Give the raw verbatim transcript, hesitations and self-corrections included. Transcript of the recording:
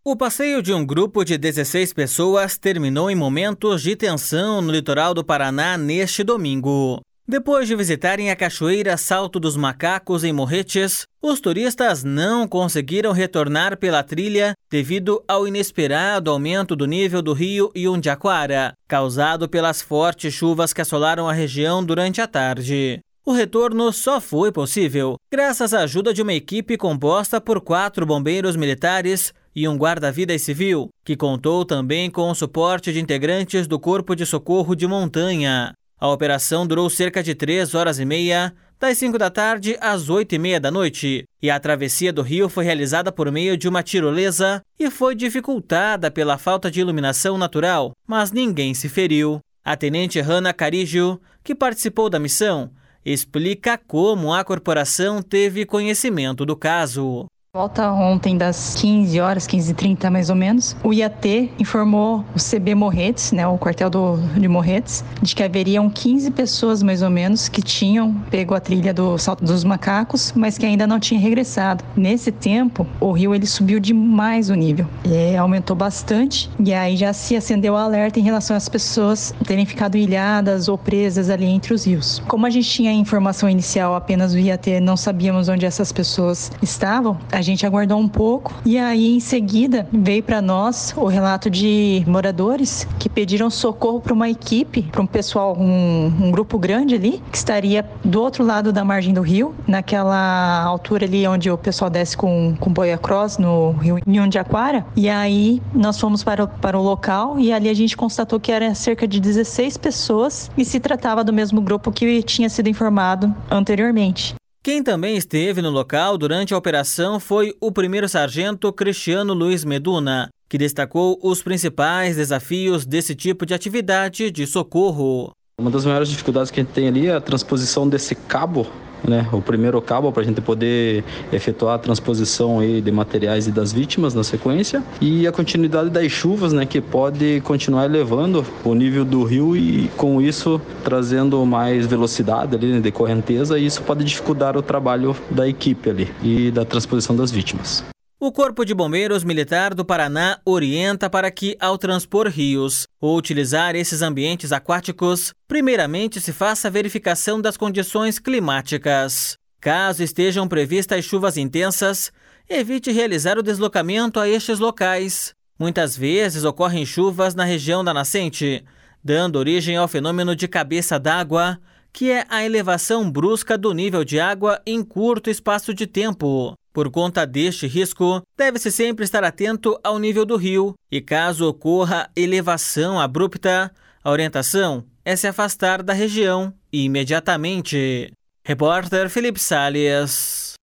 O passeio de um grupo de dezesseis pessoas terminou em momentos de tensão no litoral do Paraná neste domingo. Depois de visitarem a cachoeira Salto dos Macacos em Morretes, os turistas não conseguiram retornar pela trilha devido ao inesperado aumento do nível do rio Iundiaquara, causado pelas fortes chuvas que assolaram a região durante a tarde. O retorno só foi possível graças à ajuda de uma equipe composta por quatro bombeiros militares e um guarda-vidas civil, que contou também com o suporte de integrantes do Corpo de Socorro de Montanha. A operação durou cerca de três horas e meia, das cinco da tarde às oito e meia da noite, e a travessia do rio foi realizada por meio de uma tirolesa e foi dificultada pela falta de iluminação natural, mas ninguém se feriu. A tenente Hanna Carígio, que participou da missão, explica como a corporação teve conhecimento do caso. Volta ontem das quinze horas, quinze e trinta mais ou menos, o I A T informou o C B Morretes, né, o quartel do, de Morretes, de que haveriam quinze pessoas mais ou menos que tinham pego a trilha do Salto dos Macacos, mas que ainda não tinham regressado. Nesse tempo, o rio ele subiu demais o nível, é, aumentou bastante e aí já se acendeu o alerta em relação às pessoas terem ficado ilhadas ou presas ali entre os rios. Como a gente tinha a informação inicial apenas do I A T, não sabíamos onde essas pessoas estavam, a A gente aguardou um pouco e aí em seguida veio para nós o relato de moradores que pediram socorro para uma equipe, para um pessoal, um, um grupo grande ali, que estaria do outro lado da margem do rio, naquela altura ali onde o pessoal desce com, com boia cross no rio Iundiaquara. E aí nós fomos para, para o local e ali a gente constatou que era cerca de dezesseis pessoas e se tratava do mesmo grupo que tinha sido informado anteriormente. Quem também esteve no local durante a operação foi o primeiro sargento Cristiano Luiz Meduna, que destacou os principais desafios desse tipo de atividade de socorro. Uma das maiores dificuldades que a gente tem ali é a transposição desse cabo, né? O primeiro cabo para a gente poder efetuar a transposição aí de materiais e das vítimas na sequência, e a continuidade das chuvas, né, que pode continuar elevando o nível do rio e com isso trazendo mais velocidade ali, né, de correnteza, e isso pode dificultar o trabalho da equipe ali e da transposição das vítimas. O Corpo de Bombeiros Militar do Paraná orienta para que, ao transpor rios ou utilizar esses ambientes aquáticos, primeiramente se faça a verificação das condições climáticas. Caso estejam previstas chuvas intensas, evite realizar o deslocamento a estes locais. Muitas vezes ocorrem chuvas na região da nascente, dando origem ao fenômeno de cabeça d'água, que é a elevação brusca do nível de água em curto espaço de tempo. Por conta deste risco, deve-se sempre estar atento ao nível do rio e, caso ocorra elevação abrupta, a orientação é se afastar da região imediatamente. Repórter Felipe Salles.